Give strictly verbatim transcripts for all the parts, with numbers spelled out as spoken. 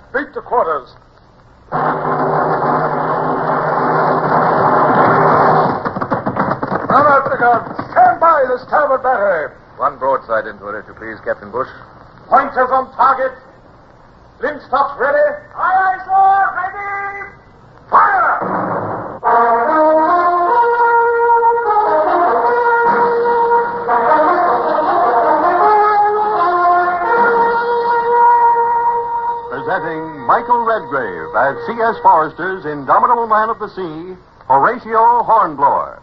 Beat to quarters. Run out the guns. Stand by the starboard battery. One broadside into it, if you please, Captain Bush. Pointers on target. Linstops ready. Aye, aye, sir. Ready. Fire! Presenting Michael Redgrave as C S. Forrester's Indomitable Man of the Sea, Horatio Hornblower.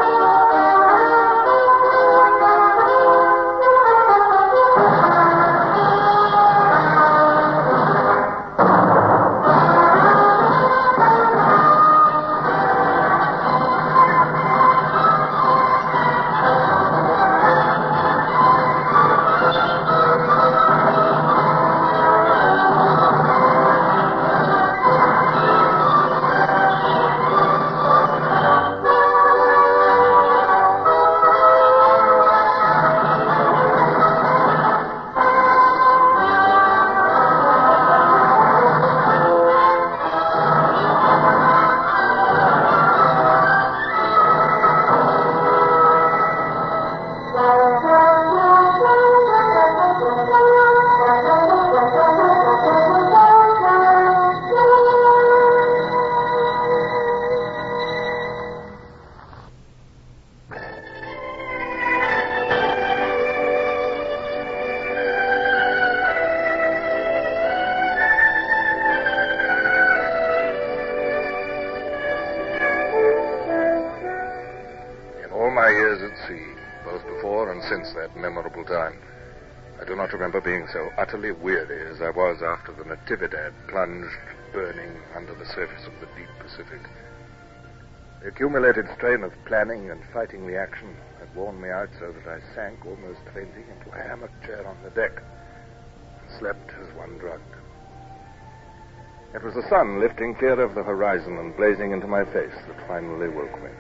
Since that memorable time, I do not remember being so utterly weary as I was after the Natividad plunged, burning under the surface of the deep Pacific. The accumulated strain of planning and fighting the action had worn me out so that I sank almost fainting into a hammock chair on the deck and slept as one drugged. It was the sun lifting clear of the horizon and blazing into my face that finally woke me.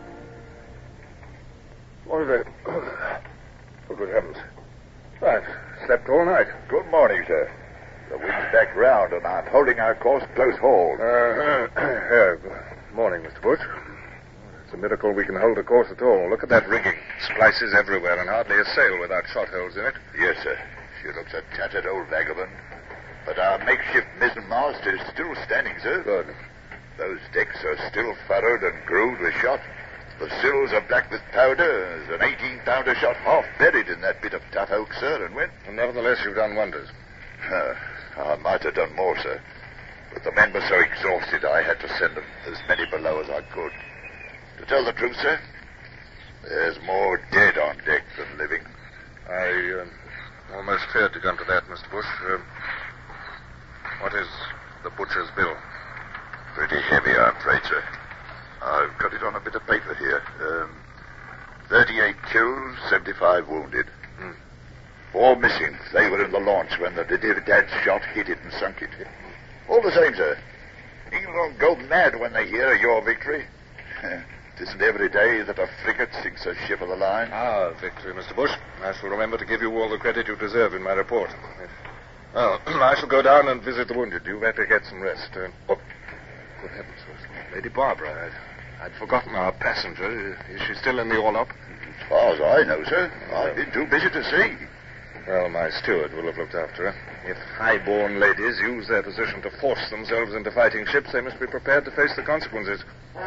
What is it? Oh, good heavens. I've slept all night. Good morning, sir. The wind's back round, and I'm holding our course close hauled. Uh, uh, good morning, Mister Bush. It's a miracle we can hold a course at all. Look at that rigging. Splices everywhere, and hardly a sail without shot holes in it. Yes, sir. She looks a tattered old vagabond. But our makeshift mizzenmast is still standing, sir. Good. Those decks are still furrowed and grooved with shot. The sills are black with powder. There's an eighteen-pounder shot half buried in that bit of tough oak, sir, and when... And nevertheless, you've done wonders. Uh, I might have done more, sir. But the men were so exhausted, I had to send them as many below as I could. To tell the truth, sir, there's more dead on deck than living. I uh, almost feared to come to that, Mister Bush. Uh, what is the butcher's bill? Pretty heavy, I'm afraid, sir. I've got it on a bit of paper here. Um, thirty-eight killed, seventy-five wounded. Hmm. Four missing. They were in the launch when the Natividad shot hit it and sunk it. All the same, sir. England go mad when they hear of your victory. It isn't every day that a frigate sinks a ship of the line. Ah, victory, Mister Bush. I shall remember to give you all the credit you deserve in my report. Well, I shall go down and visit the wounded. You better get some rest. Uh, oh, good heavens. Lady Barbara, I'd, I'd forgotten our passenger. Is she still in the orlop? As far as I know, sir. I've been too busy to see. Well, my steward will have looked after her. If high-born ladies use their position to force themselves into fighting ships, they must be prepared to face the consequences.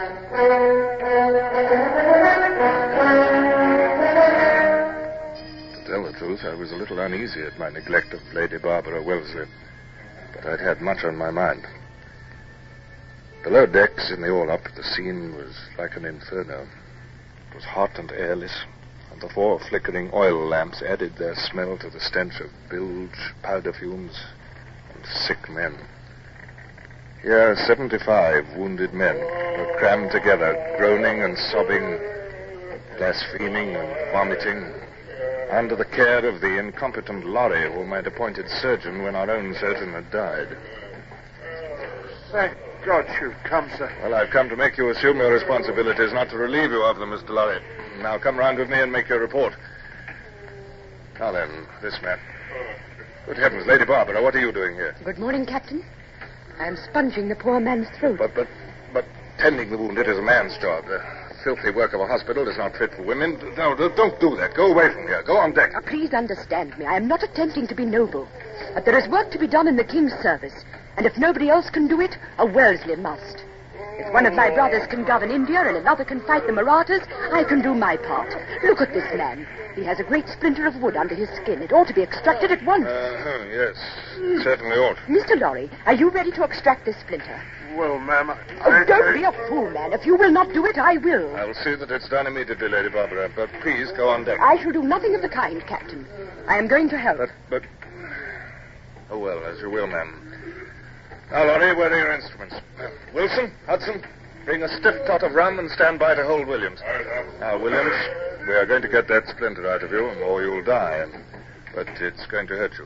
To tell the truth, I was a little uneasy at my neglect of Lady Barbara Wellesley, but I'd had much on my mind. Below decks in the orlop, the scene was like an inferno. It was hot and airless, and the four flickering oil lamps added their smell to the stench of bilge, powder fumes, and sick men. Here, seventy-five wounded men were crammed together, groaning and sobbing, blaspheming and vomiting, under the care of the incompetent Lorry whom I'd appointed surgeon when our own surgeon had died. Thank God you've come, sir. Well, I've come to make you assume your responsibilities, not to relieve you of them, Mister Lorry. Now come round with me and make your report. Now then, this man. Good heavens, Lady Barbara, what are you doing here? Good morning, Captain. I am sponging the poor man's throat. But, but, but tending the wounded is a man's job. The filthy work of a hospital is not fit for women. No, don't do that. Go away from here. Go on deck. Now, please understand me. I am not attempting to be noble. But there is work to be done in the King's service. And if nobody else can do it, a Wellesley must. If one of my brothers can govern India and another can fight the Marathas, I can do my part. Look at this man. He has a great splinter of wood under his skin. It ought to be extracted at once. Uh-huh, yes, certainly ought. Mister Lorry, are you ready to extract this splinter? Well, ma'am, I... Oh, don't be a fool, man. If you will not do it, I will. I'll see that it's done immediately, Lady Barbara. But please, go on deck. I shall do nothing of the kind, Captain. I am going to help. But, but... Oh, well, as you will, ma'am. Now, Lorry, where are your instruments? Uh, Wilson, Hudson, bring a stiff tot of rum and stand by to hold Williams. Now, Williams, we are going to get that splinter out of you, or you'll die. But it's going to hurt you.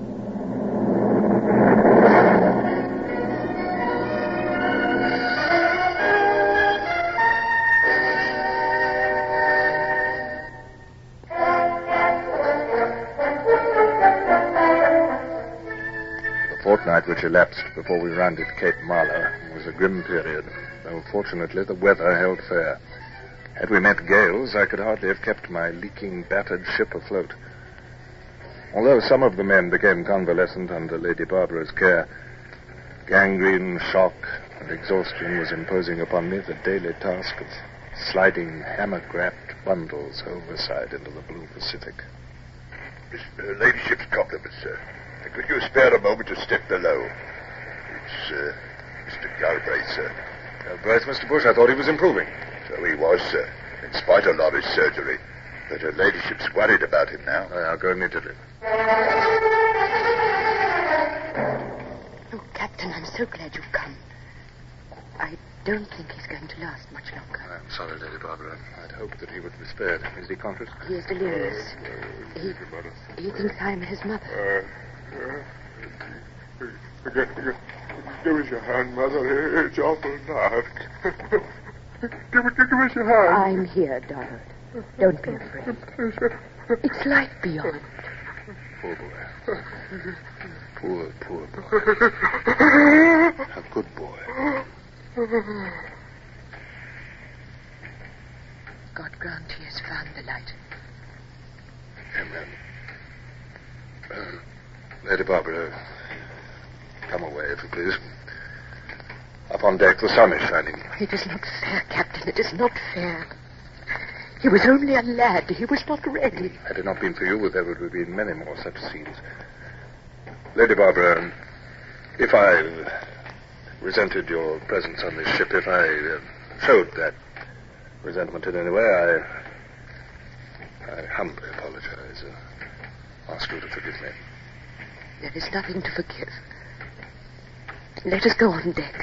The fortnight which elapsed before we rounded Cape Marla was a grim period, though fortunately the weather held fair. Had we met gales, I could hardly have kept my leaking, battered ship afloat. Although some of the men became convalescent under Lady Barbara's care, gangrene, shock, and exhaustion was imposing upon me the daily task of sliding hammer-grabbed bundles overside into the blue Pacific. His uh, ladyship's compliments, sir. Could you spare a moment to step below? It's uh, Mister Galbraith, sir. Galbraith, Mister Bush, I thought he was improving. So he was, sir, in spite of Lorry's surgery. But her ladyship's worried about him now. I'll go immediately. Oh, Captain, I'm so glad you've come. I don't think he's going to last much longer. I'm sorry, Lady Barbara. I'd hoped that he would be spared. Is he conscious? He is delirious. He, he thinks I'm his mother. Uh, uh, give, give, give us your hand, Mother. It's awful dark. give, give, give us your hand. I'm here, Donald. Don't be afraid. It's light beyond. Poor boy. Poor, poor boy. A good boy. God grant he has found the light. Amen. Uh, Lady Barbara, come away, if you please. Up on deck, the sun is shining. It is not fair, Captain. It is not fair. He was only a lad. He was not ready. Had it not been for you, there would have been many more such scenes. Lady Barbara, if I resented your presence on this ship, if I uh, showed that resentment in any way, I, I humbly apologize. Uh, ask you to forgive me. There is nothing to forgive. Let us go on deck.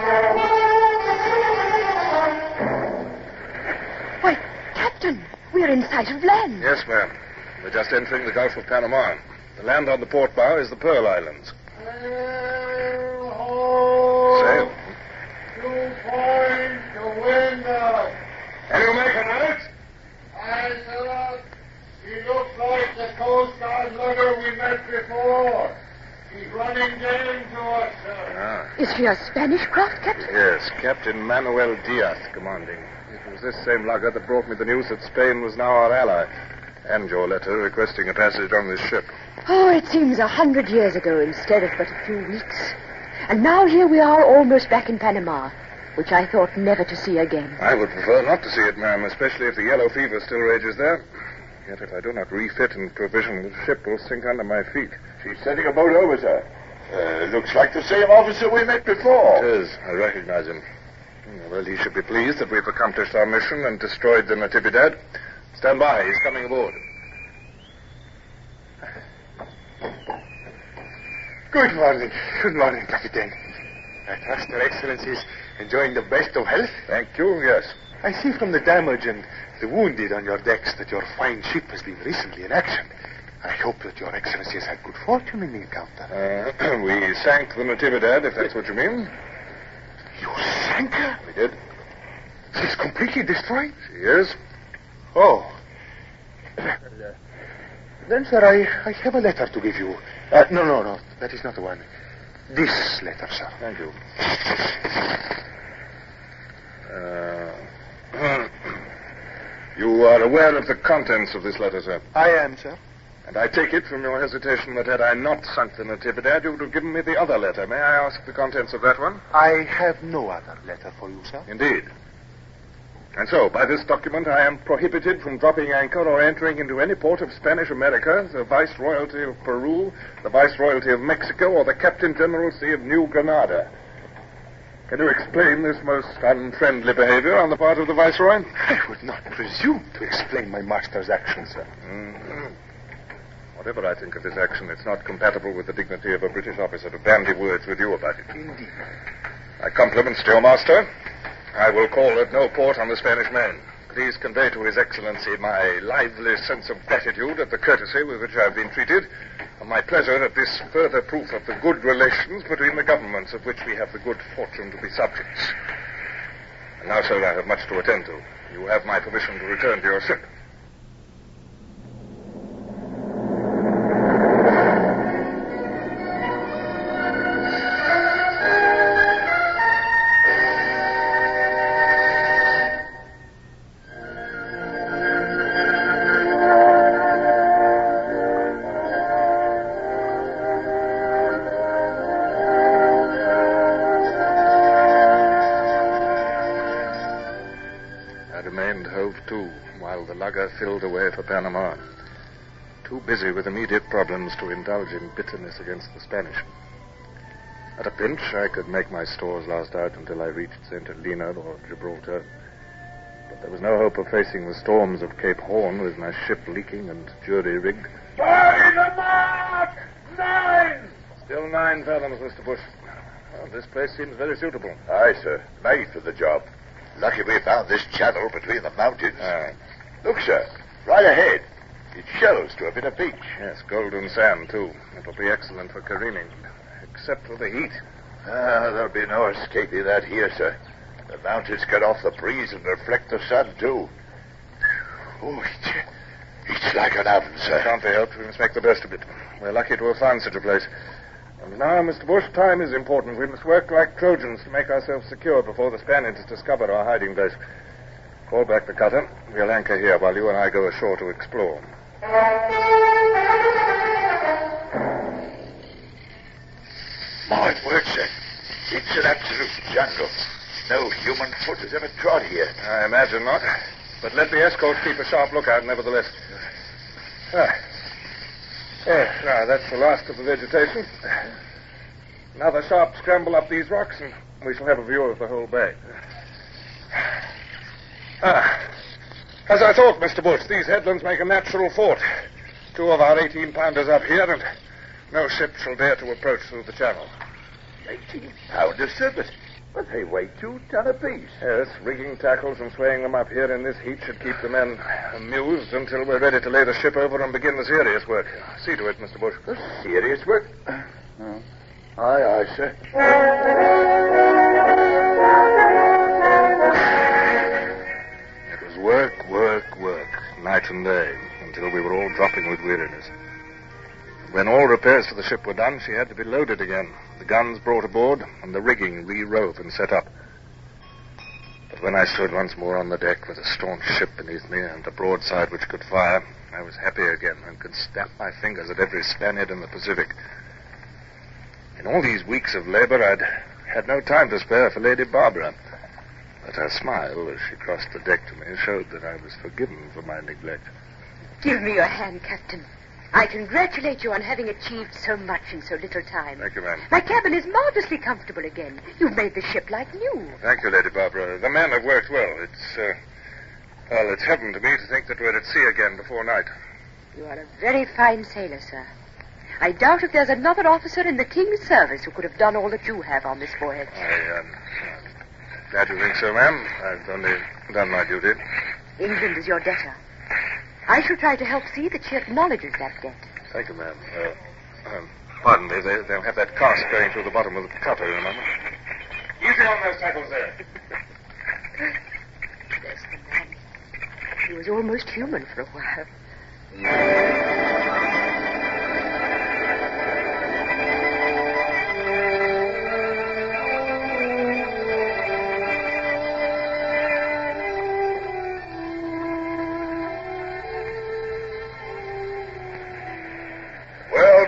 Why, Captain, we're in sight of land. Yes, ma'am. We're just entering the Gulf of Panama. The land on the port bow is the Pearl Islands. Sail ho! Sail. Two points to windward. Can you make it out? Aye, sir. He looks like the Coast Guard lugger we met before. He's running game to us, sir. Ah. Is she a Spanish craft, Captain? Yes, Captain Manuel Diaz commanding. It was this same lugger that brought me the news that Spain was now our ally, and your letter requesting a passage on this ship. Oh, it seems a hundred years ago instead of but a few weeks. And now here we are almost back in Panama, which I thought never to see again. I would prefer not to see it, ma'am, especially if the yellow fever still rages there. Yet if I do not refit and provision, the ship will sink under my feet. She's sending a boat over, sir. Uh, looks like the same officer we met before. It is. I recognize him. Well, he should be pleased that we've accomplished our mission and destroyed the Natividad. Stand by. He's coming aboard. Good morning. Good morning, Captain. I trust Your Excellency is enjoying the best of health. Thank you, yes. I see from the damage and the wounded on your decks that your fine ship has been recently in action. I hope that Your Excellency has had good fortune in the encounter. Uh, we sank the Natividad, if that's what you mean. You sank her? We did. She's completely destroyed? She is. Oh. Then, sir, I, I have a letter to give you. Uh, no, no, no. That is not the one. this letter, sir. Thank you. Uh, you are aware of the contents of this letter, sir? I am, sir. And I take it from your hesitation that had I not sunk the Natividad, you would have given me the other letter. May I ask the contents of that one? I have no other letter for you, sir. Indeed. And so, by this document, I am prohibited from dropping anchor or entering into any port of Spanish America, the Viceroyalty of Peru, the Viceroyalty of Mexico, or the Captain Generalcy of New Granada. Can you explain this most unfriendly behavior on the part of the Viceroy? I would not presume to explain my master's actions, sir. Mm-hmm. Whatever I think of this action, it's not compatible with the dignity of a British officer to bandy words with you about it. Indeed. My compliments to your master. I will call at no port on the Spanish Main. Please convey to His Excellency my lively sense of gratitude at the courtesy with which I have been treated, and my pleasure at this further proof of the good relations between the governments of which we have the good fortune to be subjects. And now, sir, I have much to attend to. You have my permission to return to your ship. Filled away for Panama, too busy with immediate problems to indulge in bitterness against the Spanish. At a pinch, I could make my stores last out until I reached Saint Helena or Gibraltar, but there was no hope of facing the storms of Cape Horn with my ship leaking and jury-rigged. By the mark! Nine! Still nine fathoms, Mister Bush. Well, this place seems very suitable. Aye, sir. Made for the job. Lucky we found this channel between the mountains. Aye. Look, sir, right ahead. It shelves to a bit of beach. Yes, golden sand, too. It'll be excellent for careening, except for the heat. Ah, there'll be no escaping that here, sir. The mountains cut off the breeze and reflect the sun, too. Oh, it's, it's like an oven, sir. Can't be helped. We must make the best of it. We're lucky to have found such a place. And now, Mister Bush, time is important. We must work like Trojans to make ourselves secure before the Spaniards discover our hiding place. Call back the cutter. We'll anchor here while you and I go ashore to explore. My word, sir. It's an absolute jungle. No human foot has ever trod here. I imagine not. But let the escort keep a sharp lookout, nevertheless. Ah. Yes, now that's the last of the vegetation. Another sharp scramble up these rocks, and we shall have a view of the whole bay. Ah, as I thought, Mister Bush, these headlands make a natural fort. Two of our eighteen-pounders up here, and no ship shall dare to approach through the channel. Eighteen-pounders, sir, but, but they weigh two ton apiece. Yes, rigging tackles and swaying them up here in this heat should keep the men amused until we're ready to lay the ship over and begin the serious work. See to it, Mister Bush. The serious work? Oh. Aye, aye, sir. Work, work, work, night and day, until we were all dropping with weariness. When all repairs for the ship were done, she had to be loaded again, the guns brought aboard, and the rigging re-rove and set up. But when I stood once more on the deck with a staunch ship beneath me and a broadside which could fire, I was happy again and could snap my fingers at every Spaniard in the Pacific. In all these weeks of labor, I'd had no time to spare for Lady Barbara. But her smile, as she crossed the deck to me, showed that I was forgiven for my neglect. Give me your hand, Captain. I congratulate you on having achieved so much in so little time. Thank you, ma'am. My cabin is marvelously comfortable again. You've made the ship like new. Thank you, Lady Barbara. The men have worked well. It's, uh, well, it's heaven to me to think that we're at sea again before night. You are a very fine sailor, sir. I doubt if there's another officer in the King's service who could have done all that you have on this voyage. I, um... Glad you think so, ma'am. I've only done my duty. England is your debtor. I shall try to help see that she acknowledges that debt. Thank you, ma'am. Uh, um, pardon me. They, they'll have that cask going through the bottom of the cutter in a moment. Easy on those tackles there. Bless the man. He was almost human for a while.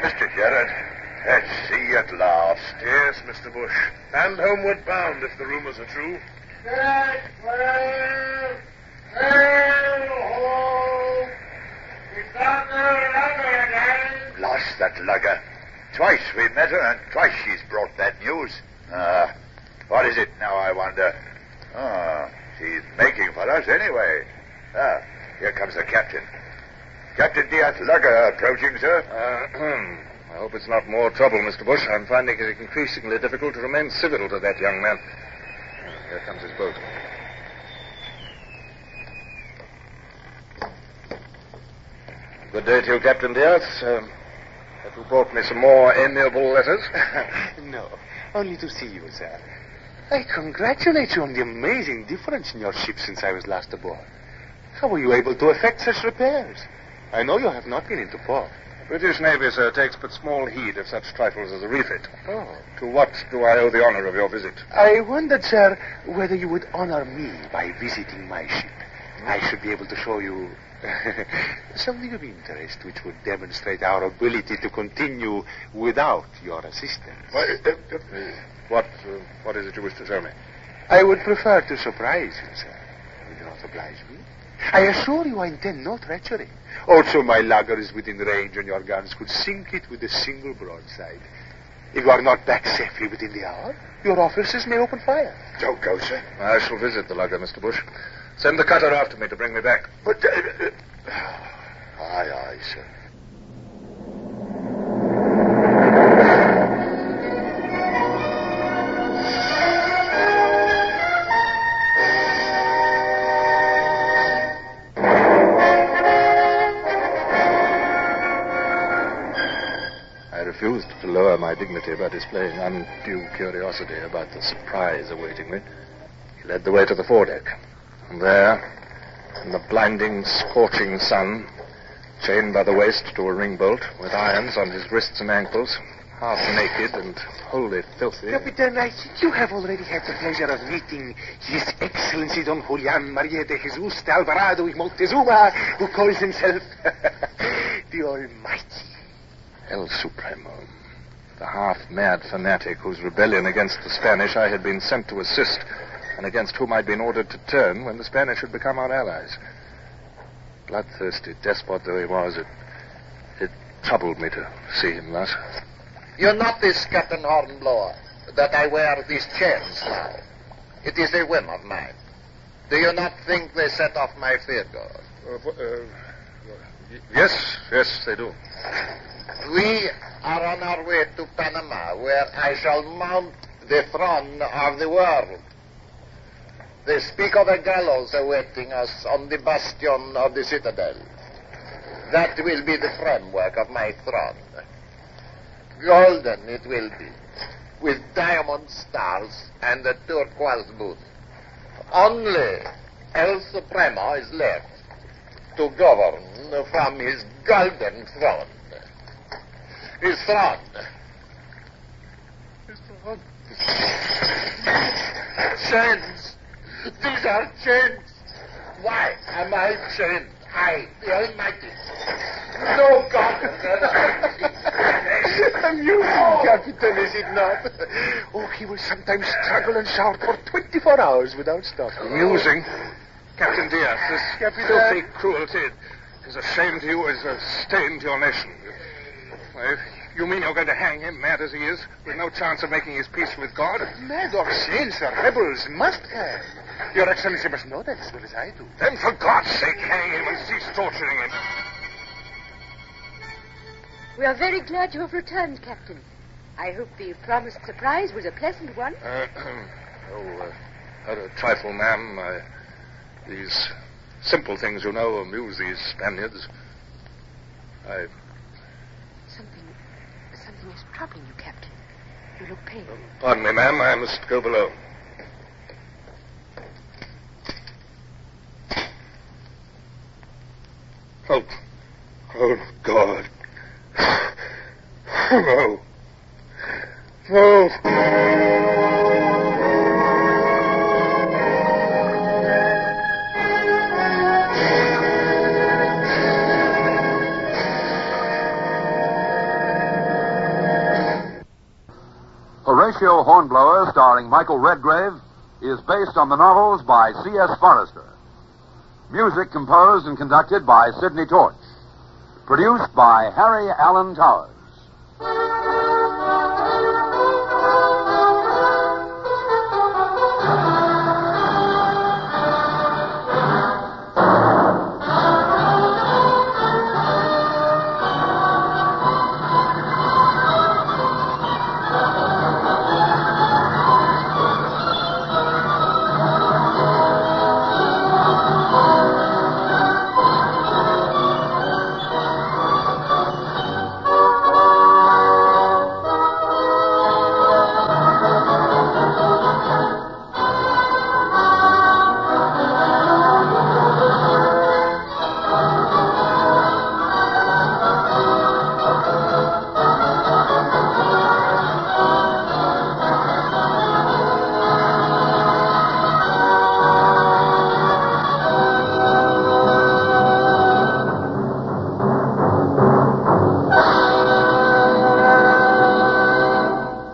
Mister Gerard, at sea at last. Yes, Mister Bush. And homeward bound, if the rumors are true. Set sail! Sail ho! It's on the lugger again. Lost that lugger. Twice we met her, and twice she's brought that news. Ah, what is it now, I wonder? Ah, she's making for us anyway. Ah, here comes the captain. Captain Diaz Lugger approaching, sir. Uh, I hope it's not more trouble, Mister Bush. I'm finding it increasingly difficult to remain civil to that young man. Here comes his boat. Good day to you, Captain Diaz. Um, have you brought me some more amiable letters? No, only to see you, sir. I congratulate you on the amazing difference in your ship since I was last aboard. How were you able to effect such repairs? I know you have not been into port. The British Navy, sir, takes but small heed of such trifles as a refit. Oh. To what do I owe the honor of your visit? I wondered, sir, whether you would honor me by visiting my ship. I should be able to show you something of interest which would demonstrate our ability to continue without your assistance. What, uh, uh, what, uh, what is it you wish to show me? I would prefer to surprise you, sir. Will you not oblige me? I assure you I intend no treachery. Also, my lugger is within range, and your guns could sink it with a single broadside. If you are not back safely within the hour, your officers may open fire. Don't go, sir. I shall visit the lugger, Mister Bush. Send the cutter after me to bring me back. But, uh, uh, aye, aye, sir. I refused to lower my dignity by displaying undue curiosity about the surprise awaiting me. He led the way to the foredeck. And there, in the blinding, scorching sun, chained by the waist to a ring bolt, with irons on his wrists and ankles, half naked and wholly filthy. Captain, I think you have already had the pleasure of meeting His Excellency Don Julian Maria de Jesus de Alvarado y Montezuma, who calls himself the Almighty. El Supremo, the half-mad fanatic whose rebellion against the Spanish I had been sent to assist, and against whom I'd been ordered to turn when the Spanish had become our allies. Bloodthirsty despot though he was, it, it troubled me to see him thus. You notice, Captain Hornblower, that I wear these chains now. It is a whim of mine. Do you not think they set off my figure? Uh, uh, yes, yes, they do. We are on our way to Panama, where I shall mount the throne of the world. They speak of a gallows awaiting us on the bastion of the citadel. That will be the framework of my throne. Golden it will be, with diamond stars and a turquoise booth. Only El Supremo is left to govern from his golden throne. His throne. His throne. Chains. These are chains. Why am I chained? I, the Almighty. No God. Amusing, Captain, is it not? Oh, he will sometimes struggle and shout for twenty-four hours without stopping. Amusing? Captain Diaz, this Captain- filthy cruelty is a shame to you, is a stain to your nation. Well, you mean you're going to hang him, mad as he is, with no chance of making his peace with God? Mad or sane, sir, rebels must hang. Your Excellency must know that as well as I do. Then for God's sake, hang him and cease torturing him. We are very glad you have returned, Captain. I hope the promised surprise was a pleasant one. Uh, oh, uh, a trifle, ma'am. Uh, these simple things, you know, amuse these Spaniards. I... Something, something is troubling you, Captain. You look pale. Pardon me, ma'am. I must go below. Oh, oh, God. No. No. Horatio Hornblower, starring Michael Redgrave, is based on the novels by C S Forrester. Music composed and conducted by Sidney Torch. Produced by Harry Allen Towers.